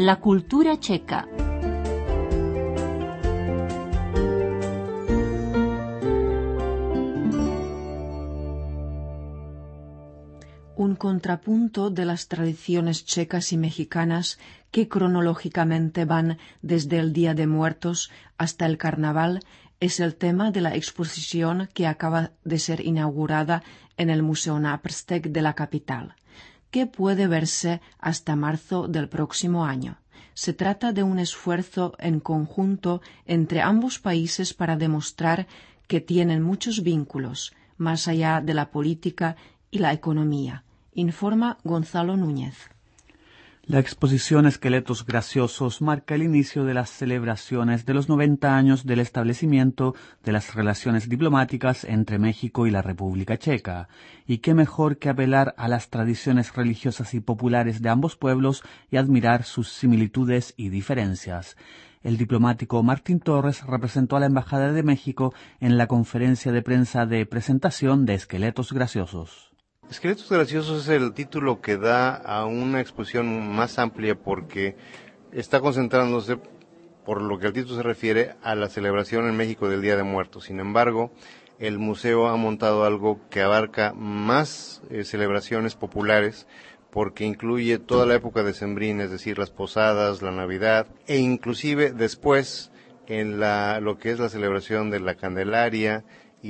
La cultura checa. Un contrapunto de las tradiciones checas y mexicanas que cronológicamente van desde el Día de Muertos hasta el Carnaval es el tema de la exposición que acaba de ser inaugurada en el Museo Naprstek de la capital, que puede verse hasta marzo del próximo año. Se trata de un esfuerzo en conjunto entre ambos países para demostrar que tienen muchos vínculos, más allá de la política y la economía, informa Gonzalo Núñez. La exposición Esqueletos Graciosos marca el inicio de las celebraciones de los 90 años del establecimiento de las relaciones diplomáticas entre México y la República Checa, y qué mejor que apelar a las tradiciones religiosas y populares de ambos pueblos y admirar sus similitudes y diferencias. El diplomático Martín Torres representó a la Embajada de México en la conferencia de prensa de presentación de Esqueletos Graciosos. Esqueletos Graciosos es el título que da a una exposición más amplia porque está concentrándose, por lo que el título se refiere, a la celebración en México del Día de Muertos. Sin embargo, el museo ha montado algo que abarca más celebraciones populares porque incluye toda la época decembrina, es decir, las posadas, la Navidad e inclusive después en lo que es la celebración de la Candelaria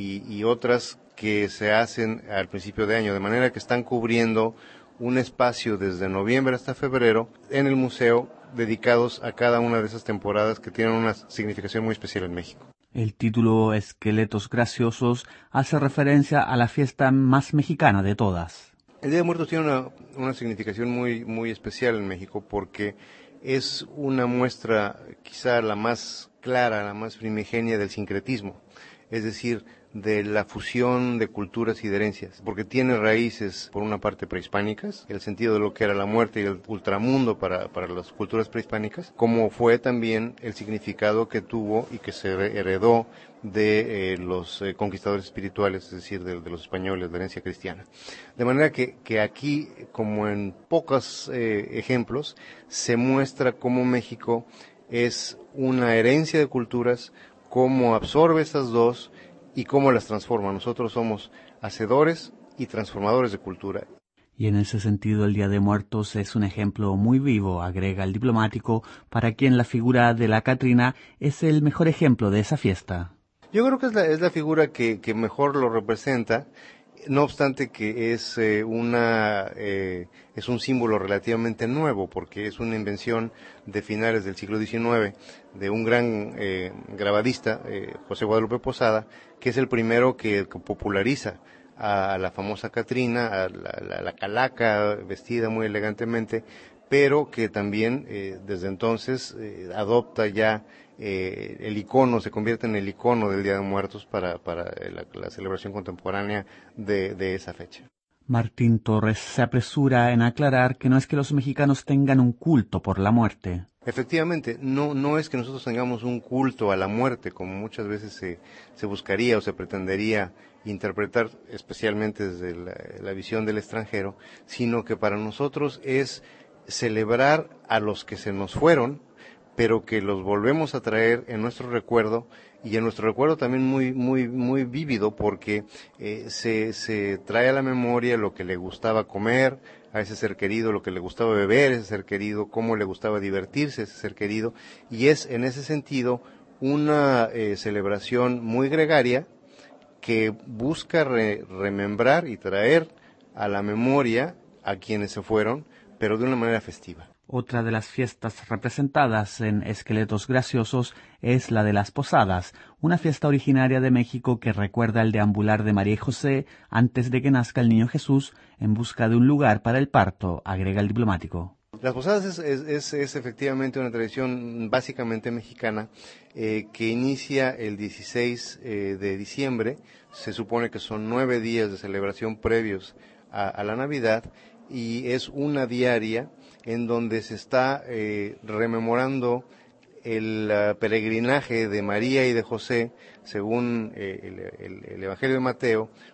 y otras que se hacen al principio de año, de manera que están cubriendo un espacio desde noviembre hasta febrero en el museo dedicados a cada una de esas temporadas que tienen una significación muy especial en México. El título Esqueletos Graciosos hace referencia a la fiesta más mexicana de todas. El Día de Muertos tiene una significación muy especial en México porque es una muestra quizá la más clara, la más primigenia del sincretismo, es decir, de la fusión de culturas y de herencias, porque tiene raíces, por una parte, prehispánicas, el sentido de lo que era la muerte y el ultramundo para las culturas prehispánicas, como fue también el significado que tuvo y que se heredó de los conquistadores espirituales, es decir, de los españoles, de la herencia cristiana. De manera que aquí, como en pocos ejemplos, se muestra cómo México es una herencia de culturas, cómo absorbe estas dos y cómo las transforma. Nosotros somos hacedores y transformadores de cultura. Y en ese sentido el Día de Muertos es un ejemplo muy vivo, agrega el diplomático, para quien la figura de la Catrina es el mejor ejemplo de esa fiesta. Yo creo que es la figura que mejor lo representa, no obstante que es un símbolo relativamente nuevo, porque es una invención de finales del siglo XIX de un gran grabadista, José Guadalupe Posada, que es el primero que populariza a la famosa Catrina, a la calaca vestida muy elegantemente, pero que también desde entonces adopta ya el icono, se convierte en el icono del Día de Muertos para la celebración contemporánea de esa fecha. Martín Torres se apresura en aclarar que no es que los mexicanos tengan un culto por la muerte. Efectivamente, no es que nosotros tengamos un culto a la muerte, como muchas veces se buscaría o se pretendería interpretar, especialmente desde la visión del extranjero, sino que para nosotros es celebrar a los que se nos fueron, pero que los volvemos a traer en nuestro recuerdo, y en nuestro recuerdo también muy vívido, porque se trae a la memoria lo que le gustaba comer a ese ser querido, lo que le gustaba beber a ese ser querido, cómo le gustaba divertirse a ese ser querido, y es en ese sentido una celebración muy gregaria que busca remembrar y traer a la memoria a quienes se fueron, pero de una manera festiva. Otra de las fiestas representadas en Esqueletos Graciosos es la de las Posadas, una fiesta originaria de México que recuerda el deambular de María y José antes de que nazca el niño Jesús en busca de un lugar para el parto, agrega el diplomático. Las posadas es efectivamente una tradición básicamente mexicana que inicia el 16 de diciembre. Se supone que son 9 días de celebración previos a la Navidad y es una diaria en donde se está rememorando el peregrinaje de María y de José, según el Evangelio de Mateo,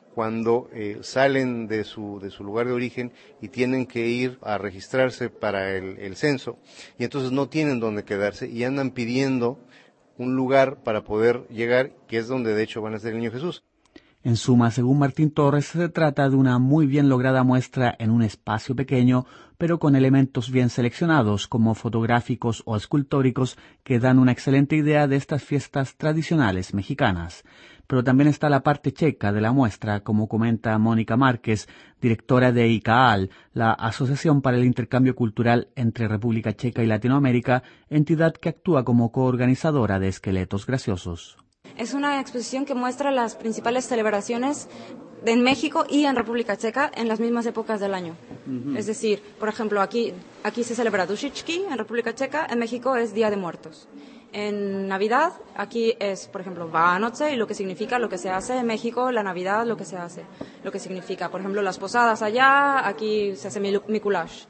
cuando salen de su lugar de origen y tienen que ir a registrarse para el censo, y entonces no tienen dónde quedarse y andan pidiendo un lugar para poder llegar, que es donde de hecho van a ser el niño Jesús. En suma, según Martín Torres, se trata de una muy bien lograda muestra en un espacio pequeño, pero con elementos bien seleccionados, como fotográficos o escultóricos, que dan una excelente idea de estas fiestas tradicionales mexicanas. Pero también está la parte checa de la muestra, como comenta Mónica Márquez, directora de ICAAL, la Asociación para el Intercambio Cultural entre República Checa y Latinoamérica, entidad que actúa como coorganizadora de Esqueletos Graciosos. Es una exposición que muestra las principales celebraciones en México y en República Checa en las mismas épocas del año. Es decir, por ejemplo, aquí se celebra Dušičky en República Checa, en México es Día de Muertos. En Navidad, aquí es, por ejemplo, Vánoce, y lo que significa lo que se hace en México, la Navidad, lo que se hace, lo que significa, por ejemplo, las posadas allá, aquí se hace Mikuláš.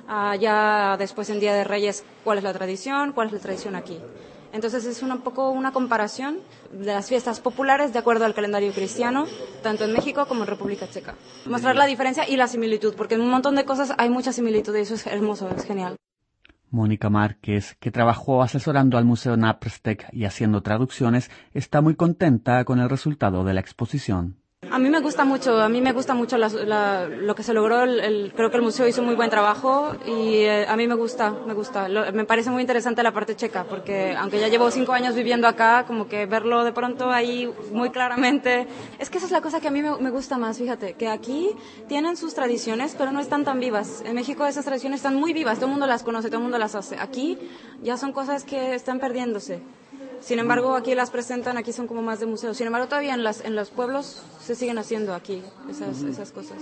Allá después en Día de Reyes, ¿cuál es la tradición? ¿Cuál es la tradición aquí? Entonces es un poco una comparación de las fiestas populares de acuerdo al calendario cristiano, tanto en México como en República Checa. Mostrar la diferencia y la similitud, porque en un montón de cosas hay mucha similitud y eso es hermoso, es genial. Mónica Márquez, que trabajó asesorando al Museo Naprstek y haciendo traducciones, está muy contenta con el resultado de la exposición. A mí me gusta mucho lo que se logró. Creo que el museo hizo muy buen trabajo y a mí me gusta. Me parece muy interesante la parte checa, porque aunque ya llevo 5 años viviendo acá, como que verlo de pronto ahí muy claramente. Es que esa es la cosa que a mí me gusta más, fíjate, que aquí tienen sus tradiciones, pero no están tan vivas. En México esas tradiciones están muy vivas, todo el mundo las conoce, todo el mundo las hace. Aquí ya son cosas que están perdiéndose. Sin embargo, aquí las presentan, aquí son como más de museo. Sin embargo, todavía en los pueblos se siguen haciendo aquí esas cosas.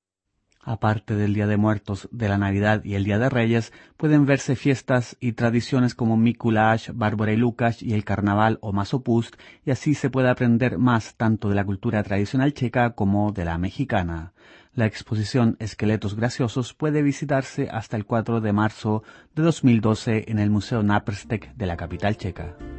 Aparte del Día de Muertos, de la Navidad y el Día de Reyes, pueden verse fiestas y tradiciones como Mikuláš, Bárbara y Lukács y el Carnaval o Masopust, y así se puede aprender más tanto de la cultura tradicional checa como de la mexicana. La exposición Esqueletos Graciosos puede visitarse hasta el 4 de marzo de 2012 en el Museo Naprstek de la capital checa.